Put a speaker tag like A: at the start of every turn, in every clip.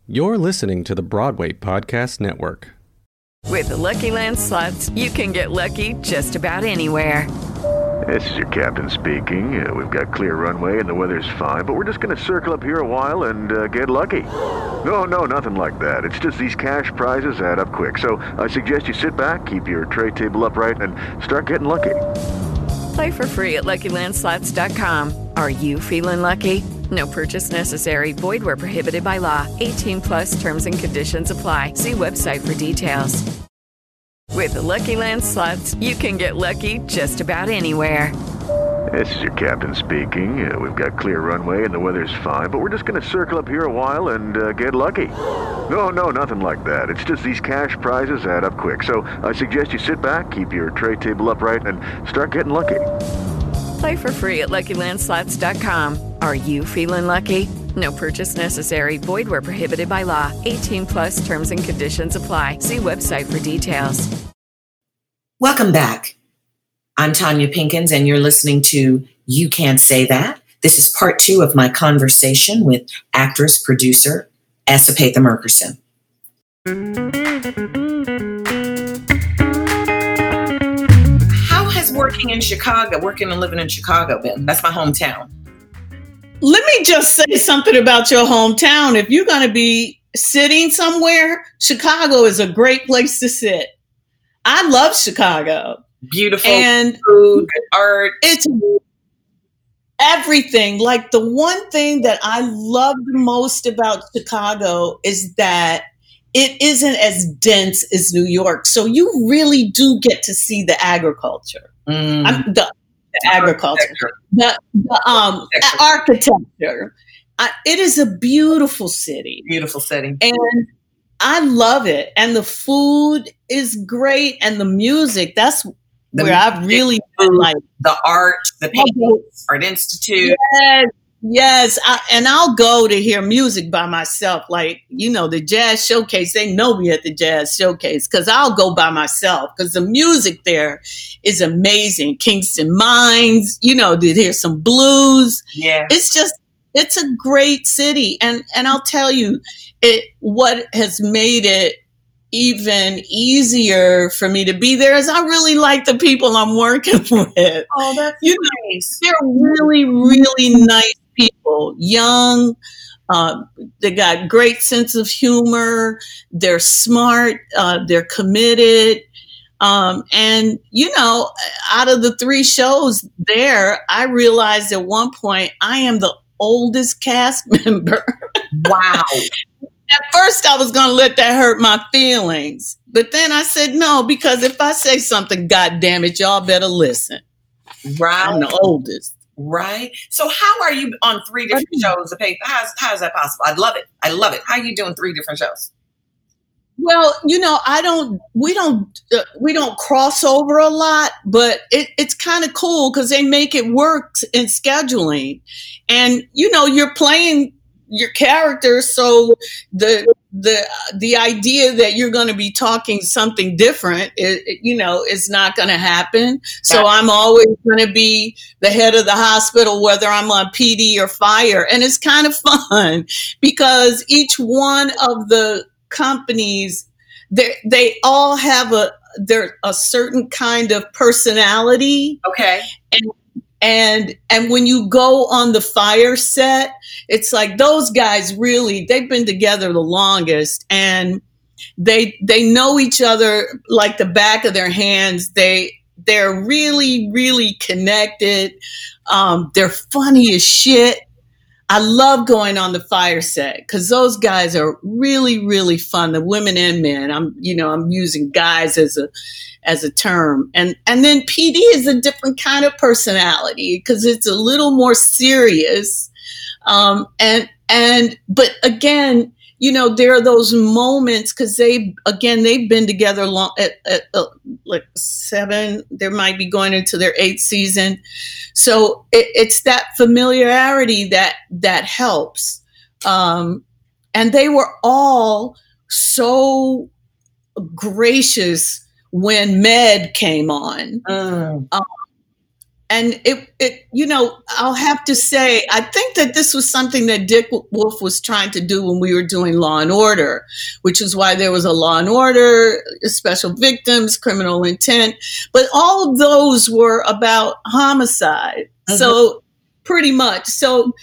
A: You're listening to the Broadway Podcast Network.
B: With the Lucky Land Slots, you can get lucky just about anywhere.
C: This is your captain speaking. We've got clear runway and the weather's fine, but we're just going to circle up here a while and get lucky. No, nothing like that. It's just these cash prizes add up quick. So I suggest you sit back, keep your tray table upright, and start getting lucky.
B: Play for free at LuckyLandSlots.com. Are you feeling lucky? No purchase necessary. Void where prohibited by law. 18 plus terms and conditions apply. See website for details. With the Lucky Land Slots, you can get lucky just about anywhere.
C: This is your captain speaking. We've got clear runway and the weather's fine, but we're just going to circle up here a while and get lucky. No, nothing like that. It's just these cash prizes add up quick. So I suggest you sit back, keep your tray table upright, and start getting lucky.
B: Play for free at LuckyLandSlots.com. Are you feeling lucky? No purchase necessary. Void where prohibited by law. 18 plus terms and conditions apply. See website for details.
D: Welcome back. I'm Tanya Pinkins, and you're listening to You Can't Say That. This is part 2 of my conversation with actress-producer Esapatha Murkison. How has working and living in Chicago been? That's my hometown.
E: Let me just say something about your hometown. If you're going to be sitting somewhere, Chicago is a great place to sit. I love Chicago.
D: Beautiful
E: and
D: food, art.
E: It's everything. Like, the one thing that I love the most about Chicago is that it isn't as dense as New York. So you really do get to see the agriculture. The agriculture, the architecture. It is a beautiful city.
D: Beautiful city.
E: And I love it. And the food is great. And the music, that's where I really like
D: the art, the paintings, Art Institute.
E: Yes. And I'll go to hear music by myself. Like, the Jazz Showcase, they know me at the Jazz Showcase because I'll go by myself because the music there is amazing. Kingston Mines, to hear some blues.
D: Yeah.
E: It's a great city. And I'll tell you, what has made it even easier for me to be there is I really like the people I'm working with.
D: Oh, that's nice.
E: They're really, really nice people. Young, they got great sense of humor. They're smart. They're committed. And, out of the 3 shows there, I realized at one point I am the oldest cast member.
D: Wow.
E: At first, I was going to let that hurt my feelings. But then I said, no, because if I say something, God damn it, y'all better listen.
D: Right.
E: I'm the oldest.
D: Right. So how are you on 3 different shows? How is that possible? I love it. How are you doing 3 different shows?
E: Well, we don't cross over a lot, but it's kind of cool because they make it work in scheduling. And, you're playing your character, so the idea that you're going to be talking something different, is not going to happen. So I'm always going to be the head of the hospital, whether I'm on PD or fire, and it's kind of fun because each one of the companies, they all have a certain kind of personality.
D: Okay.
E: And when you go on the fire set, it's like those guys really, they've been together the longest and they know each other like the back of their hands. They're really, really connected. They're funny as shit. I love going on the fire set because those guys are really, really fun. The women and men. I'm using guys as a term, and then PD is a different kind of personality because it's a little more serious. But again, there are those moments because they've been together long, like 7. They might be going into their 8th season, so it's that familiarity that helps. And they were all so gracious when Med came on. And I'll have to say, I think that this was something that Dick Wolf was trying to do when we were doing Law and Order, which is why there was a Law and Order, Special Victims, Criminal Intent. But all of those were about homicide. Mm-hmm. So pretty much. So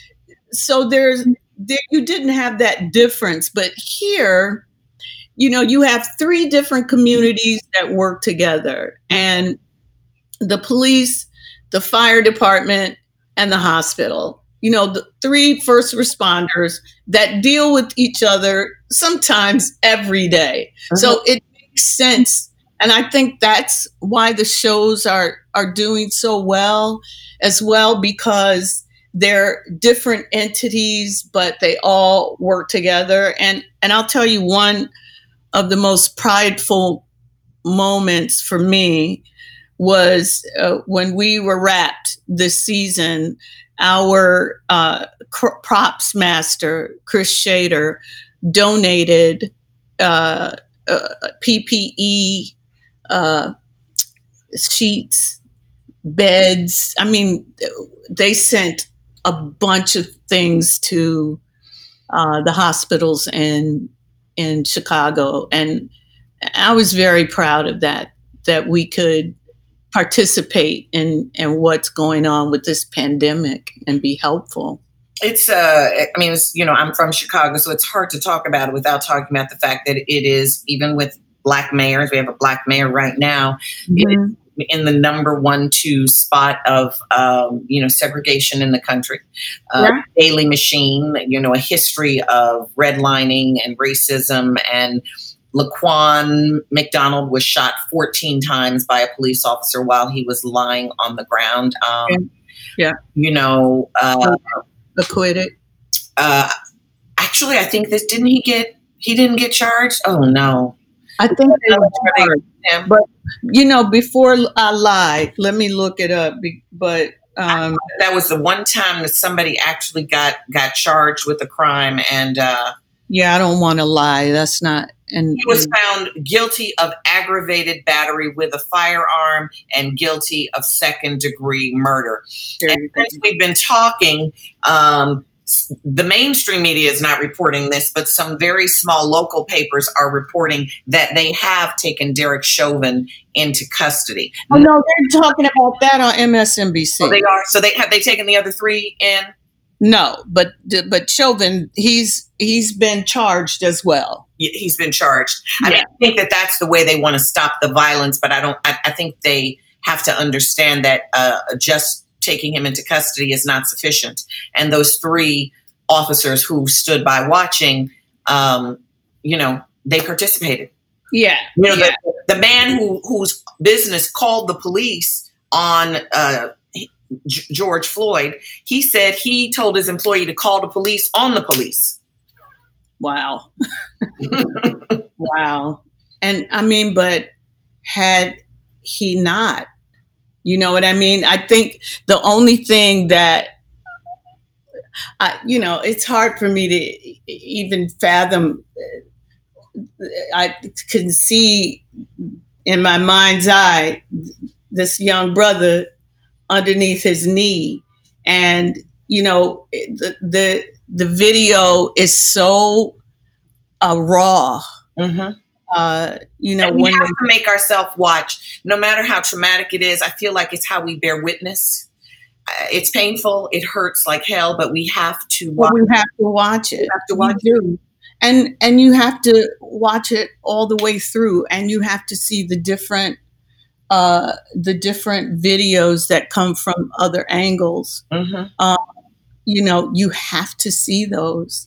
E: you didn't have that difference. But here, you have three different communities that work together, and the police, the fire department, and the hospital. The three first responders that deal with each other sometimes every day. Uh-huh. So it makes sense. And I think that's why the shows are doing so well as well, because they're different entities, but they all work together. And I'll tell you, one of the most prideful moments for me was when we were wrapped this season. Our props master, Chris Shader, donated PPE, sheets, beds. I mean, they sent a bunch of things to the hospitals in Chicago. And I was very proud of that we could participate in what's going on with this pandemic and be helpful.
D: It's, I'm from Chicago, so it's hard to talk about it without talking about the fact that it is, even with Black mayors, we have a Black mayor right now, mm-hmm. in the number 1-2 spot of, segregation in the country. Yeah. Daily Machine, a history of redlining and racism, and Laquan McDonald was shot 14 times by a police officer while he was lying on the ground.
E: Acquitted.
D: Actually, I think he didn't get charged. Oh no.
E: I think they were charged. But before I lie, let me look it up. But
D: that was the one time that somebody actually got charged with a crime, and
E: I don't want to lie. That's not. And
D: he was found guilty of aggravated battery with a firearm and guilty of second-degree murder. And since we've been talking, the mainstream media is not reporting this, but some very small local papers are reporting that they have taken Derek Chauvin into custody.
E: Oh no, they're talking about that on MSNBC.
D: Oh, they are. So they taken the other three in?
E: No, but Chauvin, he's been charged as well.
D: He's been charged. I mean, I think that's the way they want to stop the violence, but I think they have to understand that just taking him into custody is not sufficient. And those three officers who stood by watching, they participated.
E: Yeah.
D: The man whose business called the police on George Floyd, he said he told his employee to call the police on the police.
E: Wow. Wow. And I mean, but had he not, you know what I mean? I think the only thing that, it's hard for me to even fathom. I can see in my mind's eye this young brother underneath his knee, and the video is so raw. Mm-hmm. And we
D: have to make ourselves watch, no matter how traumatic it is. I feel like it's how we bear witness. It's painful. It hurts like hell, but we have to watch.
E: We have to watch it. We have to watch it. And you have to watch it all the way through, and you have to see the different videos that come from other angles. Mm-hmm. You have to see those.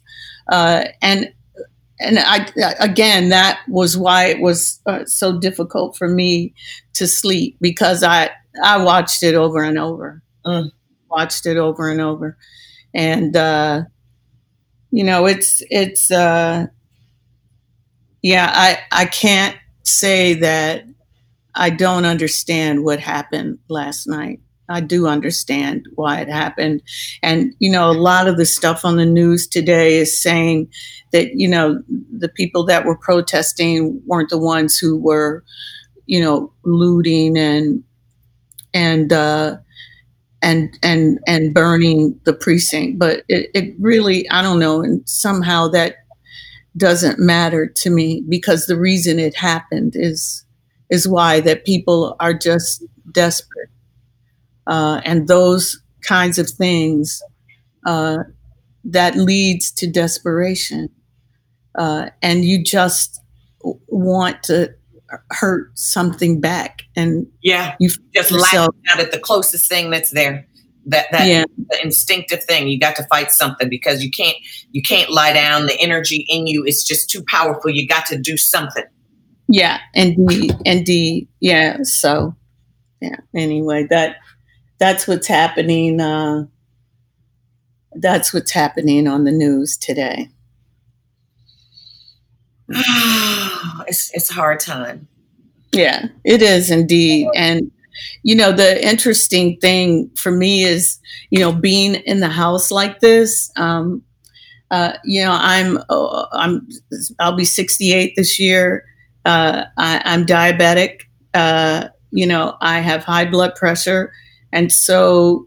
E: And I, again, that was why it was so difficult for me to sleep, because I watched it over and over, watched it over and over. And, I can't say that I don't understand what happened last night. I do understand why it happened. And, a lot of the stuff on the news today is saying that, the people that were protesting weren't the ones who were, looting and and burning the precinct. But it really, I don't know, and somehow that doesn't matter to me, because the reason it happened is why that people are just desperate, and those kinds of things that leads to desperation, and you just want to hurt something back, and
D: you just lash out at the closest thing that's there. That the instinctive thing. You got to fight something, because you can't lie down. The energy in you is just too powerful. You got to do something.
E: Yeah, indeed. Yeah. So, yeah. Anyway, that's what's happening. That's what's happening on the news today.
D: It's a hard time.
E: Yeah, it is indeed. And the interesting thing for me is, being in the house like this. I'll be 68 this year. I'm diabetic. I have high blood pressure, and so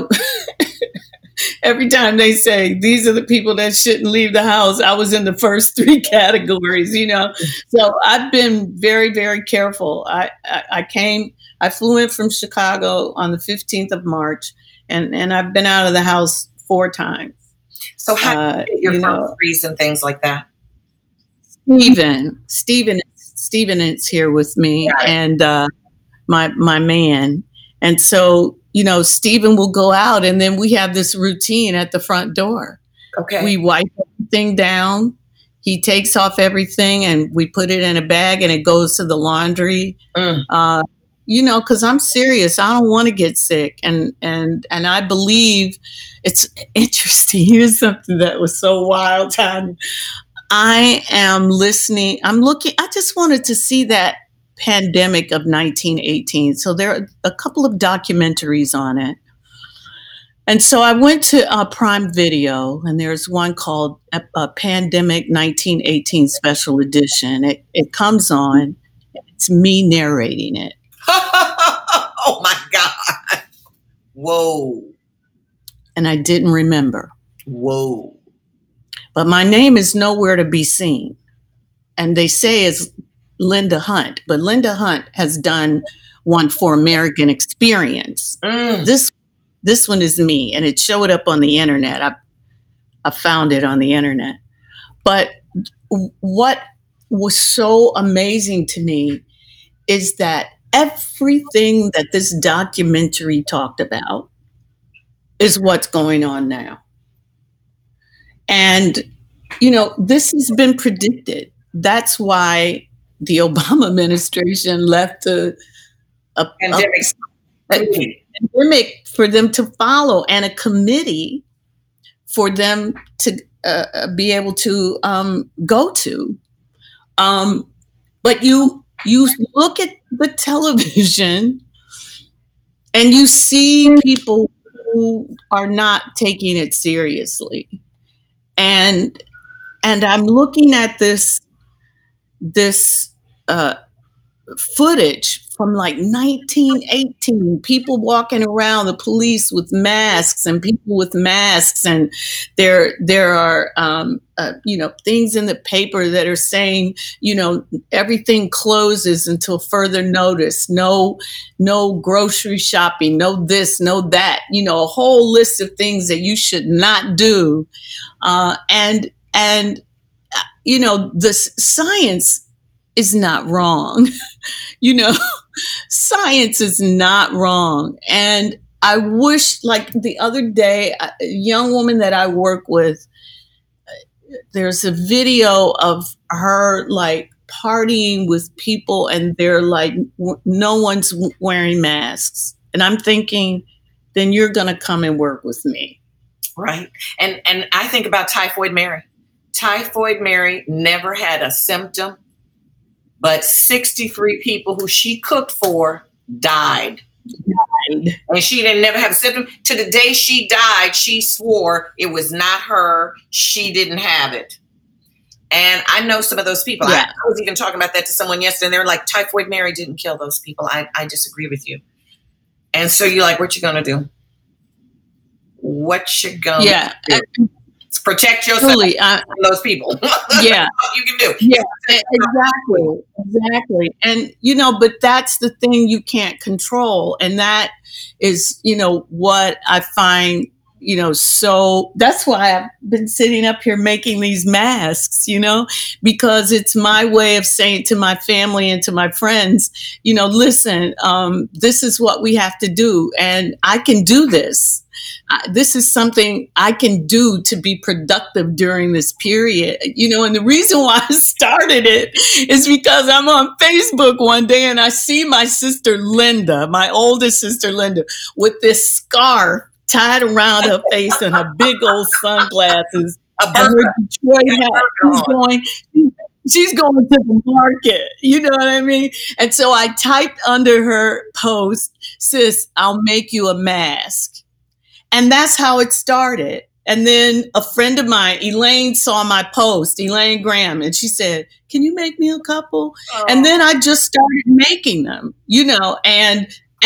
E: every time they say these are the people that shouldn't leave the house, I was in the first three categories. So I've been very, very careful. I flew in from Chicago on the 15th of March, and I've been out of the house 4 times.
D: So how do you get your first freeze and things like that?
E: Stephen is here with me, and my man. And so, Stephen will go out, and then we have this routine at the front door.
D: Okay.
E: We wipe everything down. He takes off everything, and we put it in a bag, and it goes to the laundry. Because I'm serious. I don't want to get sick. And I believe it's interesting. Here's something that was so wild, Tanya. I am listening. I just wanted to see that pandemic of 1918. So there are a couple of documentaries on it. And so I went to Prime Video, and there's one called Pandemic 1918 Special Edition. It comes on. It's me narrating it.
D: Oh my God. Whoa.
E: And I didn't remember.
D: Whoa.
E: But my name is nowhere to be seen. And they say it's Linda Hunt, but Linda Hunt has done one for American Experience. This one is me, and it showed up on the internet. I found it on the internet. But what was so amazing to me is that everything that this documentary talked about is what's going on now. And, this has been predicted. That's why the Obama administration left a pandemic for them to follow, and a committee for them to be able to go to. But you look at the television and you see people who are not taking it seriously. And I'm looking at this footage from like 1918, people walking around, the police with masks and people with masks. And there are, things in the paper that are saying, everything closes until further notice. No grocery shopping, no this, no that, a whole list of things that you should not do. And the science is not wrong. Science is not wrong. And I wish, like the other day, a young woman that I work with, there's a video of her like partying with people, and they're like, no one's wearing masks. And I'm thinking, then you're going to come and work with me.
D: Right. And I think about Typhoid Mary. Typhoid Mary never had a symptom, but 63 people who she cooked for died. And she didn't never have a symptom. To the day she died, she swore it was not her. She didn't have it. And I know some of those people. Yeah. I was even talking about that to someone yesterday, and they were like, Typhoid Mary didn't kill those people. I disagree with you. And so you're like, what you going to do? what you gonna
E: do?
D: Protect yourself from those people.
E: Yeah.
D: What you can do.
E: Yeah, exactly. And, but that's the thing you can't control. And that is, what I find, so that's why I've been sitting up here making these masks, because it's my way of saying to my family and to my friends, listen, this is what we have to do. And I can do this. This is something I can do to be productive during this period, and the reason why I started it is because I'm on Facebook one day and I see my sister Linda, my oldest sister Linda, with this scarf tied around her face and her big old sunglasses and her Detroit hat. She's going to the market. You know what I mean? And so I typed under her post, "Sis, I'll make you a mask." And that's how it started. And then a friend of mine, Elaine, saw my post, Elaine Graham, and she said, "Can you make me a couple?" Oh. And then I just started making them, and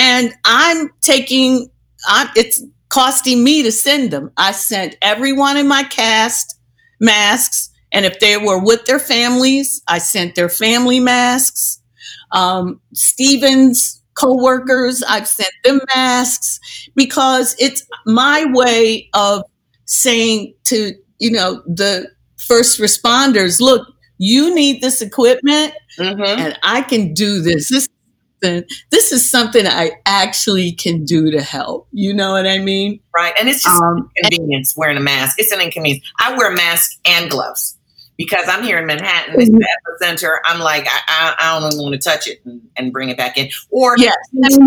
E: it's costing me to send them. I sent everyone in my cast masks. And if they were with their families, I sent their family masks. Stephen's co-workers, I've sent them masks, because it's my way of saying to, the first responders, look, you need this equipment and I can do this. This is something I actually can do to help. You know what I mean?
D: Right. And it's just an inconvenience wearing a mask. It's an inconvenience. I wear a mask and gloves because I'm here in Manhattan. It's the epicenter. I'm like, I don't even want to touch it and bring it back in. Or
E: yes,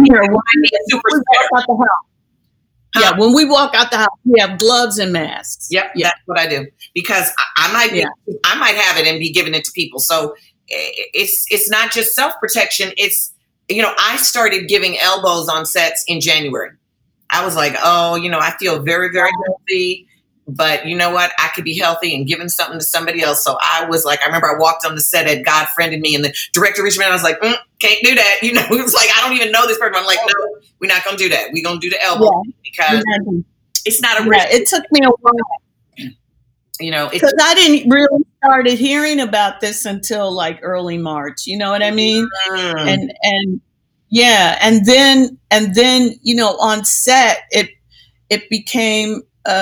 E: when we walk out the house, we have gloves and masks.
D: Yep, that's what I do, because I might have it and be giving it to people. So it's not just self-protection. It's, I started giving elbows on sets in January. I was like, I feel very, very healthy, but you know what? I could be healthy and giving something to somebody else. So I was like, I remember I walked on the set and God friended me, and the director reached me and I was like, can't do that. It was like, I don't even know this person. I'm like, no, we're not going to do that. We're going to do the elbow because it's not a risk.
E: It took me a while. Because I didn't really started hearing about this until like early March. You know what I mean? And then on set it became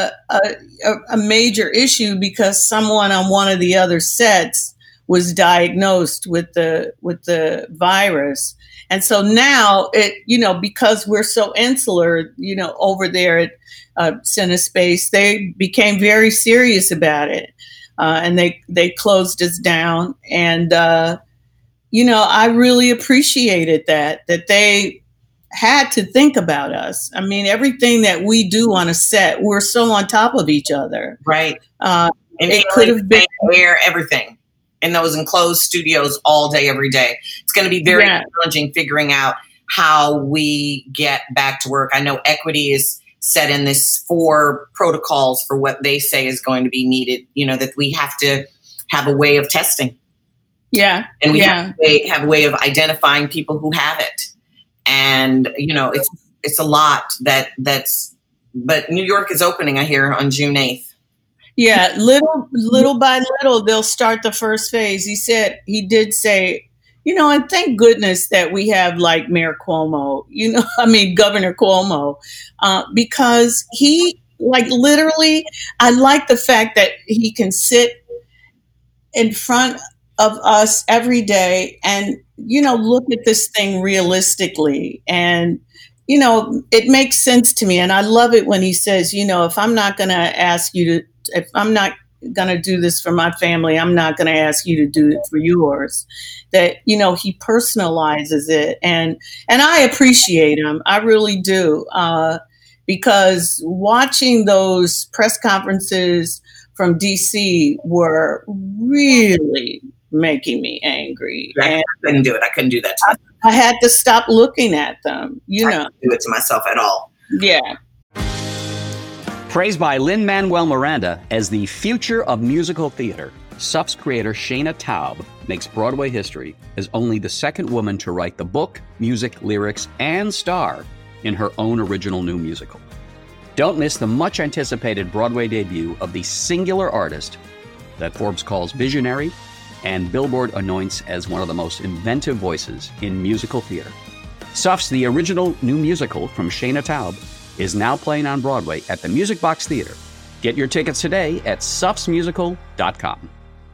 E: a major issue because someone on one of the other sets was diagnosed with the virus. And so now because we're so insular, over there at Cinespace, they became very serious about it. And they closed us down. And, I really appreciated that they had to think about us. I mean, everything that we do on a set, we're so on top of each other.
D: Right.
E: And it could have been
D: everything in those enclosed studios all day, every day. It's going to be very challenging figuring out how we get back to work. I know Equity is set in this 4 protocols for what they say is going to be needed, that we have to have a way of testing.
E: Yeah.
D: And we have a way of identifying people who have it. And, it's a lot but New York is opening, I hear, on June 8th.
E: Yeah. Little by little, they'll start the first phase. He did say, and thank goodness that we have like Mayor Cuomo, Governor Cuomo, because he literally, I like the fact that he can sit in front of us every day and, look at this thing realistically. And, it makes sense to me. And I love it when he says, if I'm not going to do this for my family, I'm not going to ask you to do it for yours. That, he personalizes it. And I appreciate him. I really do. Because watching those press conferences from DC were really making me angry.
D: I couldn't do it. I couldn't do that.
E: I had to stop looking at them,
D: I couldn't do it to myself at all.
E: Yeah.
F: Praised by Lin-Manuel Miranda as the future of musical theater, Suff's creator Shana Taub makes Broadway history as only the second woman to write the book, music, lyrics, and star in her own original new musical. Don't miss the much anticipated Broadway debut of the singular artist that Forbes calls visionary and Billboard anoints as one of the most inventive voices in musical theater. Suffs, the original new musical from Shana Taub, is now playing on Broadway at the Music Box Theater. Get your tickets today at suffsmusical.com.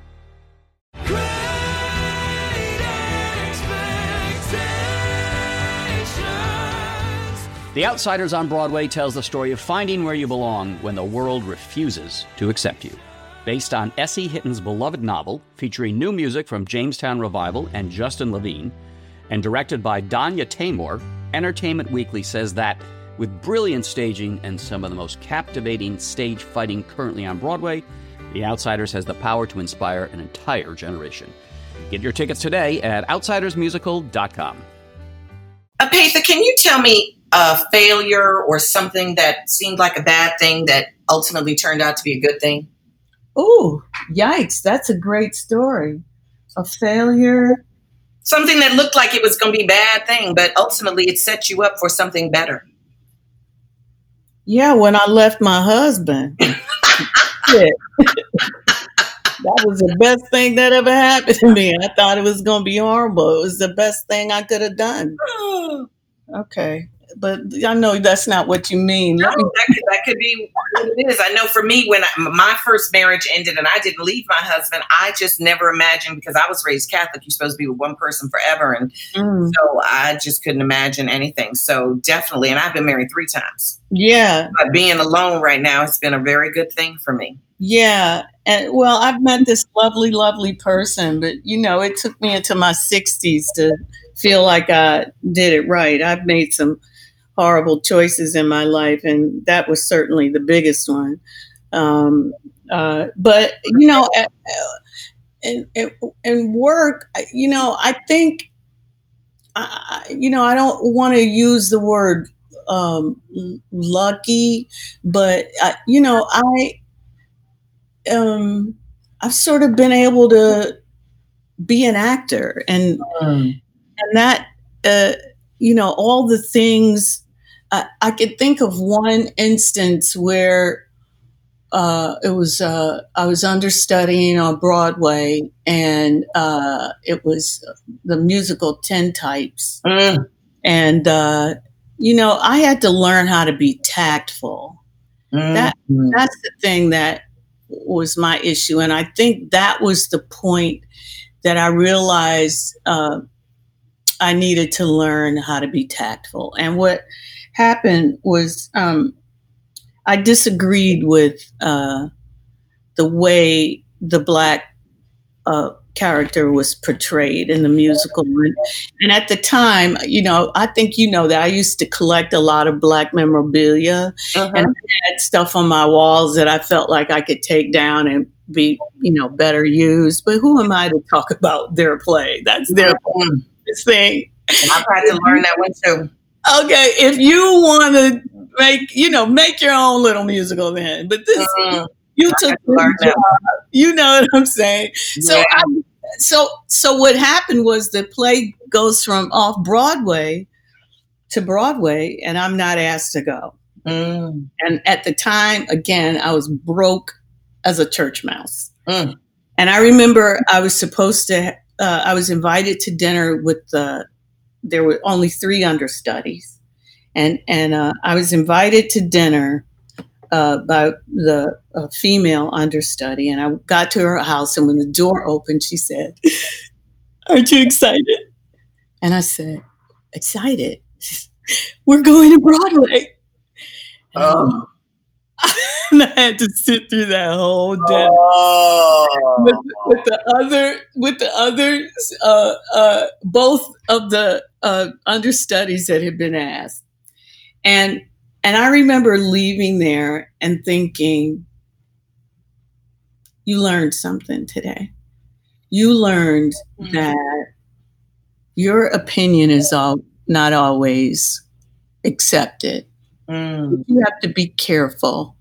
F: The Outsiders on Broadway tells the story of finding where you belong when the world refuses to accept you. Based on S.E. Hitton's beloved novel, featuring new music from Jamestown Revival and Justin Levine, and directed by Danya Taymor, Entertainment Weekly says that, with brilliant staging and some of the most captivating stage fighting currently on Broadway, The Outsiders has the power to inspire an entire generation. Get your tickets today at outsidersmusical.com.
D: Apatha, can you tell me a failure or something that seemed like a bad thing that ultimately turned out to be a good thing?
E: Oh, yikes. That's a great story. A failure.
D: Something that looked like it was going to be a bad thing, but ultimately it set you up for something better.
E: Yeah, when I left my husband. That was the best thing that ever happened to me. I thought it was going to be horrible. It was the best thing I could have done. Okay. But I know that's not what you mean.
D: No, that could be what it is. I know for me, when my first marriage ended and I didn't leave my husband, I just never imagined, because I was raised Catholic, you're supposed to be with one person forever. And so I just couldn't imagine anything. So definitely, and I've been married 3 times.
E: Yeah.
D: But being alone right now has been a very good thing for me.
E: Yeah. And well, I've met this lovely, lovely person, but it took me into my 60s to feel like I did it right. I've made some horrible choices in my life, and that was certainly the biggest one. But in work, I think, I don't want to use the word lucky, but I've sort of been able to be an actor, and that all the things. I could think of one instance where it was I was understudying on Broadway, and it was the musical Tintypes, and I had to learn how to be tactful. That's the thing that was my issue, and I think that was the point that I realized I needed to learn how to be tactful. And what happened was I disagreed with the way the Black character was portrayed in the musical. And at the time, I think that I used to collect a lot of Black memorabilia, and I had stuff on my walls that I felt like I could take down and be, better used. But who am I to talk about their play? That's their thing.
D: And I've had to learn that one too.
E: Okay, if you want to make your own little musical then. But this, you took the job. You know what I'm saying? Yeah. So what happened was the play goes from off Broadway to Broadway, and I'm not asked to go. And at the time, again, I was broke as a church mouse. And I remember I was supposed to, I was invited to dinner with there were only 3 understudies. And I was invited to dinner by the female understudy. And I got to her house, and when the door opened, she said, "Aren't you excited?" And I said, "Excited? We're going to Broadway." And I had to sit through that whole dinner with the others, both of the understudies that had been asked, and I remember leaving there and thinking, "You learned something today. You learned that your opinion is not always accepted. You have to be careful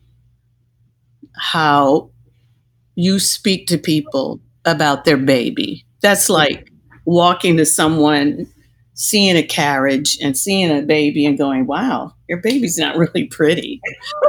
E: how you speak to people about their baby." That's like walking to someone, seeing a carriage and seeing a baby and going, "Wow, your baby's not really pretty.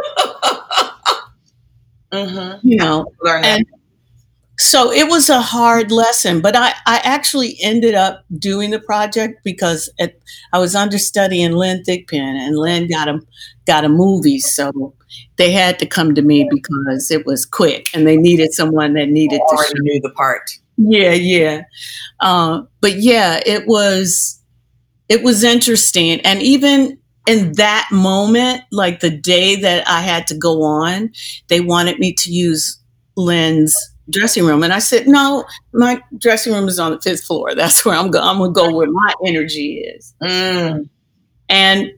D: Mm-hmm. Learn that.
E: And so it was a hard lesson, but I actually ended up doing the project because I was understudying Lynn Thigpen, and Lynn got a movie, so they had to come to me because it was quick, and they needed someone that needed to
D: already knew the part.
E: Yeah. But yeah, it was interesting, and even in that moment, like the day that I had to go on, they wanted me to use Lynn's dressing room, and I said, no, my dressing room is on the 5th floor. That's where I'm gonna go where my energy is. And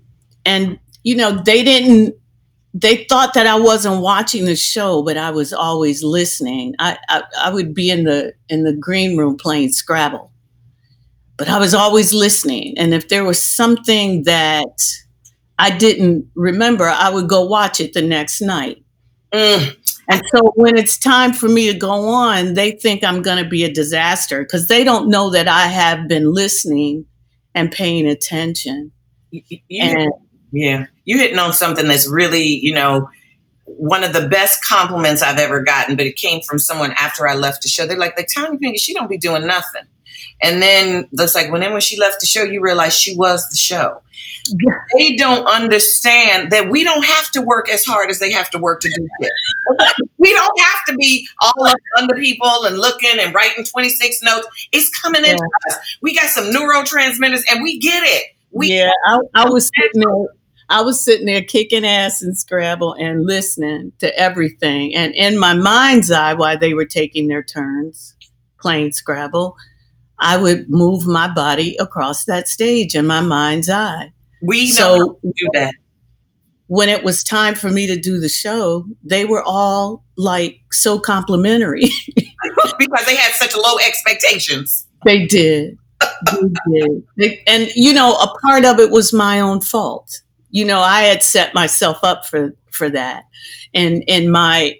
E: they thought that I wasn't watching the show, but I was always listening. I would be in the green room playing Scrabble, but I was always listening, and if there was something that I didn't remember, I would go watch it the next night. And so when it's time for me to go on, they think I'm going to be a disaster because they don't know that I have been listening and paying attention.
D: You're hitting on something that's really, one of the best compliments I've ever gotten, but it came from someone after I left the show. They're like, Tanya Pinkins, she don't be doing nothing. And then it's like, when she left the show, you realize she was the show. Yeah. They don't understand that we don't have to work as hard as they have to work to do it. We don't have to be all up under people and looking and writing 26 notes. It's coming into us. We got some neurotransmitters and we get it.
E: I was sitting there kicking ass in Scrabble and listening to everything. And in my mind's eye, while they were taking their turns playing Scrabble, I would move my body across that stage in my mind's eye.
D: We know how to do that.
E: When it was time for me to do the show, they were all like so complimentary.
D: Because they had such low expectations.
E: They did. And, a part of it was my own fault. I had set myself up for that. And in my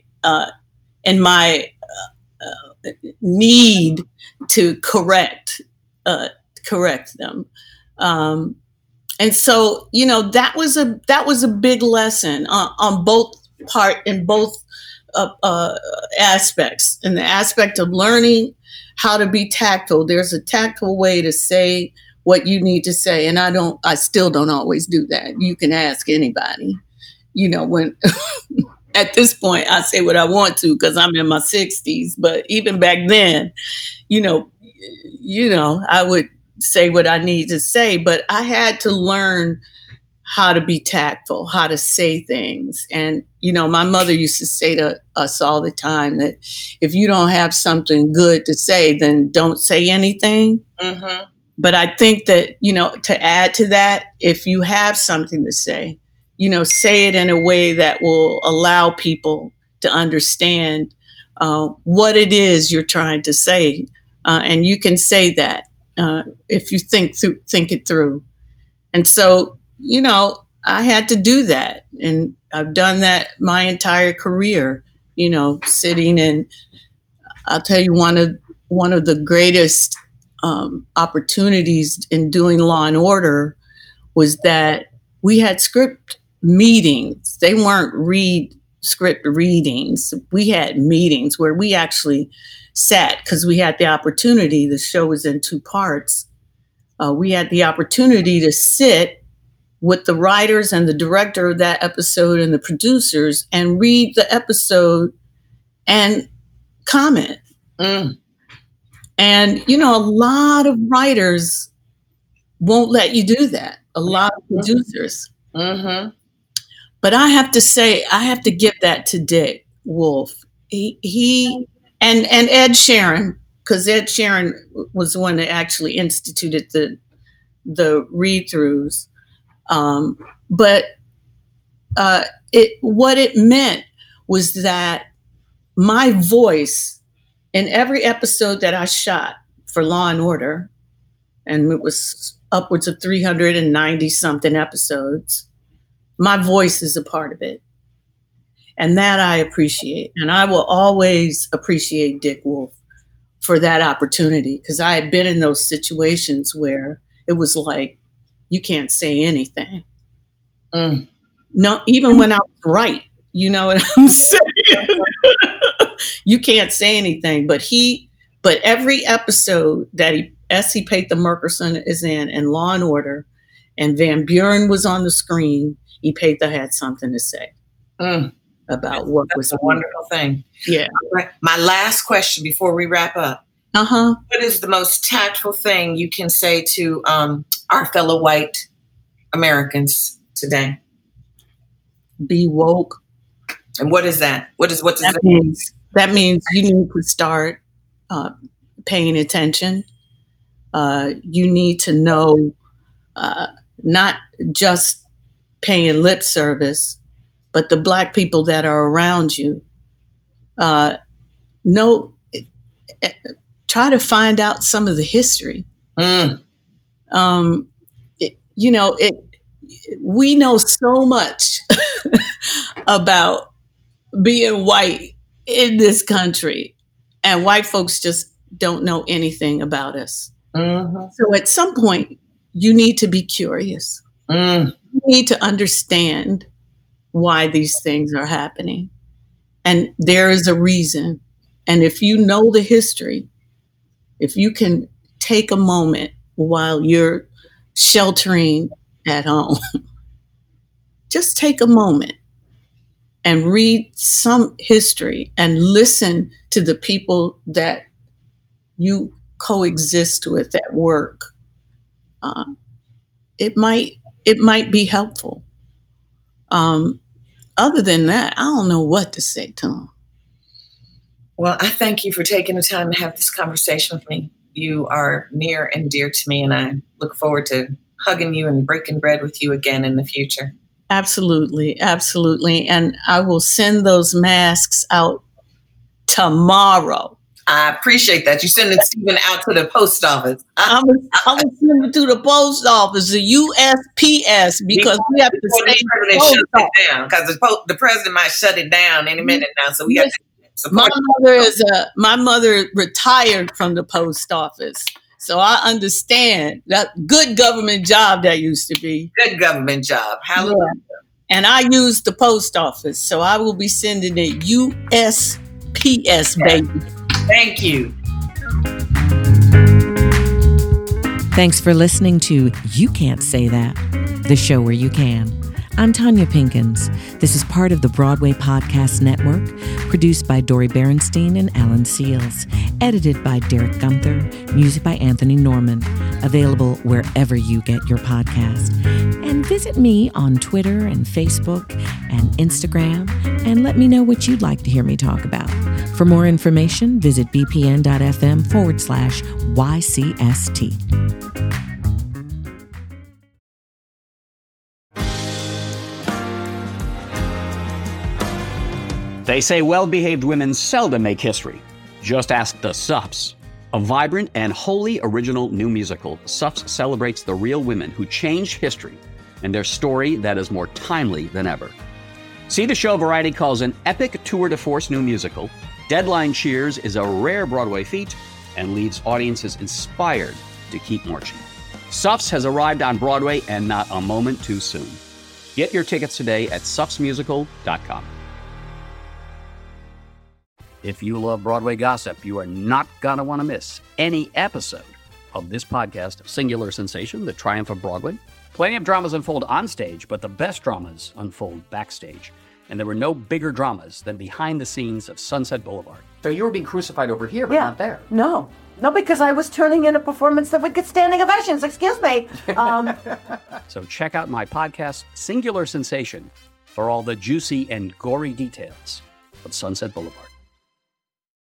E: need to correct them. And so, that was a big lesson on both aspects. In the aspect of learning how to be tactful, there's a tactful way to say what you need to say. And I still don't always do that. You can ask anybody, when at this point I say what I want to, because I'm in my 60s, but even back then, I would say what I need to say, but I had to learn how to be tactful, how to say things. And, my mother used to say to us all the time that if you don't have something good to say, then don't say anything. Mm-hmm. But I think that, to add to that, if you have something to say, say it in a way that will allow people to understand what it is you're trying to say. And you can say that if you think it through. And so, I had to do that. And I've done that my entire career, sitting in, I'll tell you, one of the greatest opportunities in doing Law and Order was that we had script meetings. They weren't script readings. We had meetings where we actually sat, because we had the opportunity. The show was in 2 parts. We had the opportunity to sit with the writers and the director of that episode and the producers and read the episode and comment. And, a lot of writers won't let you do that. A lot of producers. Mm-hmm. But I have to say, I have to give that to Dick Wolf. He and Ed Sheeran, because Ed Sheeran was the one that actually instituted the read-throughs. But what it meant was that my voice in every episode that I shot for Law and Order, and it was upwards of 390 something episodes, my voice is a part of it. And that I appreciate. And I will always appreciate Dick Wolf for that opportunity, because I had been in those situations where it was like, you can't say anything. No, even when I was right, you know what I'm saying? You can't say anything, but every episode that S.C. Paytha Murchison is in, and Law and Order, and Van Buren was on the screen, E. Paytha had something to say about what
D: That's
E: was
D: a wonderful thing.
E: Yeah.
D: My last question before we wrap up. What is the most tactful thing you can say to our fellow white Americans today?
E: Be woke.
D: And what is that? What does that
E: mean? That means you need to start paying attention. You need to know, not just paying lip service, but the Black people that are around you. Try to find out some of the history. We know so much about being white in this country, and white folks just don't know anything about us. So at some point, you need to be curious. You need to understand why these things are happening. And there is a reason. And if you know the history, if you can take a moment while you're sheltering at home, just take a moment and read some history and listen to the people that you coexist with at work. It might be helpful. Other than that, I don't know what to say to them.
D: Well, I thank you for taking the time to have this conversation with me. You are near and dear to me, and I look forward to hugging you and breaking bread with you again in the future.
E: Absolutely. Absolutely. And I will send those masks out tomorrow.
D: I appreciate that. You're sending Stephen out to the post office.
E: I'm going to send it to the post office, the USPS, because we have to
D: shut it down, because the president might shut it down any minute now. So we have to support.
E: My mother retired from the post office. So I understand that good government job that used to be.
D: Good government job. Hallelujah.
E: Yeah. And I use the post office. So I will be sending it USPS, baby.
D: Thank you.
G: Thanks for listening to You Can't Say That, the show where you can. I'm Tanya Pinkins. This is part of the Broadway Podcast Network, produced by Dori Berenstein and Alan Seals, edited by Derek Gunther, music by Anthony Norman, available wherever you get your podcast. And visit me on Twitter and Facebook and Instagram, and let me know what you'd like to hear me talk about. For more information, visit bpn.fm/YCST.
F: They say well-behaved women seldom make history. Just ask the Suffs. A vibrant and wholly original new musical, Suffs celebrates the real women who changed history and their story that is more timely than ever. See the show Variety calls an epic tour de force new musical. Deadline cheers is a rare Broadway feat and leaves audiences inspired to keep marching. Suffs has arrived on Broadway, and not a moment too soon. Get your tickets today at suffsmusical.com. If you love Broadway gossip, you are not going to want to miss any episode of this podcast, Singular Sensation, The Triumph of Broadway. Plenty of dramas unfold on stage, but the best dramas unfold backstage. And there were no bigger dramas than behind the scenes of Sunset Boulevard. So you were being crucified over here, but not there.
H: No, because I was turning in a performance that would get standing ovations. Excuse me.
F: So check out my podcast, Singular Sensation, for all the juicy and gory details of Sunset Boulevard.